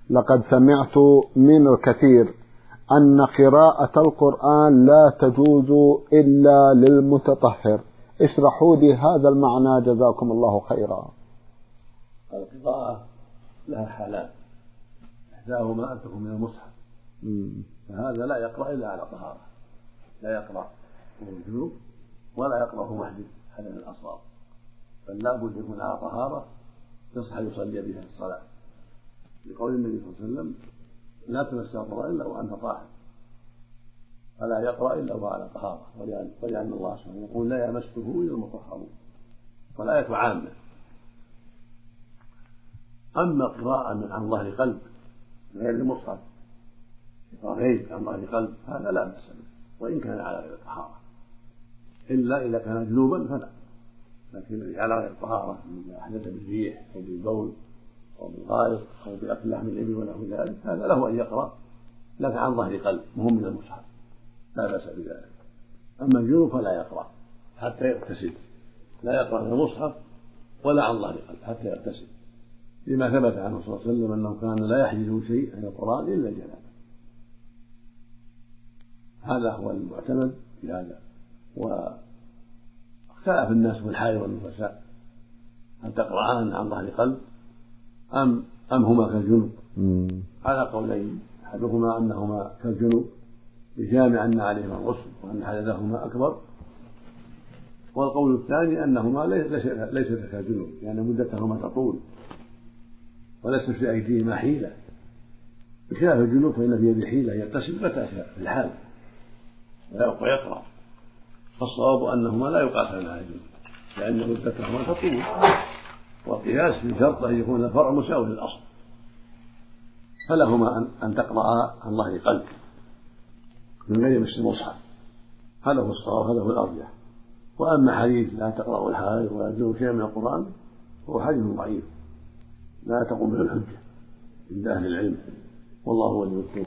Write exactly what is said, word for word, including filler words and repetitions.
لقد سمعت من الكثير أن قراءة القرآن لا تجوز إلا للمتطهر، اشرحوا لي هذا المعنى جزاكم الله خيرا. القراءة لها حالات، إحداهما أن تكون من المصحف، فهذا لا يقرأ إلا على طهارة، لا يقرأ وهو الجنوب ولا يقرأ وهو محدث حدث الأصغر، بل لا بد يكون على طهارة يصح يصلي بها الصلاة، لقول النبي صلى الله عليه وسلم: لا تمس القرآن إلا وأنت طاهر، فلا يقرأ إلا وهو على طهارة، ولأن الله سبحانه يقول: لا يمسه إلا المطهرون، والآية عامة. أما قراءة من عن ظهر قلب غير المصحف، غير عن ظهر قلب، هذا لا بأس به وإن كان على غير الطهارة، إلا إذا كان جنوبا فلا، لكن على غير الطهارة إذا أحدث بالريح أو بالبول أو بالغائط أو بأكل لحم الإبل ونحو ذلك، هذا له أن يقرأ، لكن عن ظهر قلب مهم من المصحف، لا بأس بذلك. أما الجنوب فلا يقرأ حتى يغتسل، لا يقرأ من المصحف ولا عن ظهر قلب حتى يغتسل، لما ثبت عنه صلى الله عليه وسلم أنه كان لا يحجزه شيء عن القرآن إلا الجنابة. هذا هو المعتمد في هذا. واختلف الناس في الحائض والنفساء هل تقرأان عن ظهر قلب أم أم هما كالجنوب، على قولين: أحدهما أنهما كالجنوب بجامع أن عليهما الغسل وأن حدثهما أكبر، والقول الثاني أنهما ليست كالجنوب لأن مدتهما تطول وليس في أيديهما حيلة، بخلاف الجنوب فإن في يده حيلة يغتسل متى شاء في الحال ويبقى يقرأ، فالصواب أنهما لا يقاسان على الجنوب لأن مدتهما تطول، والقياس في شرط أن يكون الفرع مساوي للأصل، فلهما أن تقرأ عن ظهر قلب من غير مس المصحف، هذا هو الصواب، هذا هو الأرجح. وأما حديث لا تقرأ الحائض ولا تجوز شيئا من القرآن هو حديث ضعيف لا تقوم به الحجة عند أهل العلم، والله ولي التوفيق.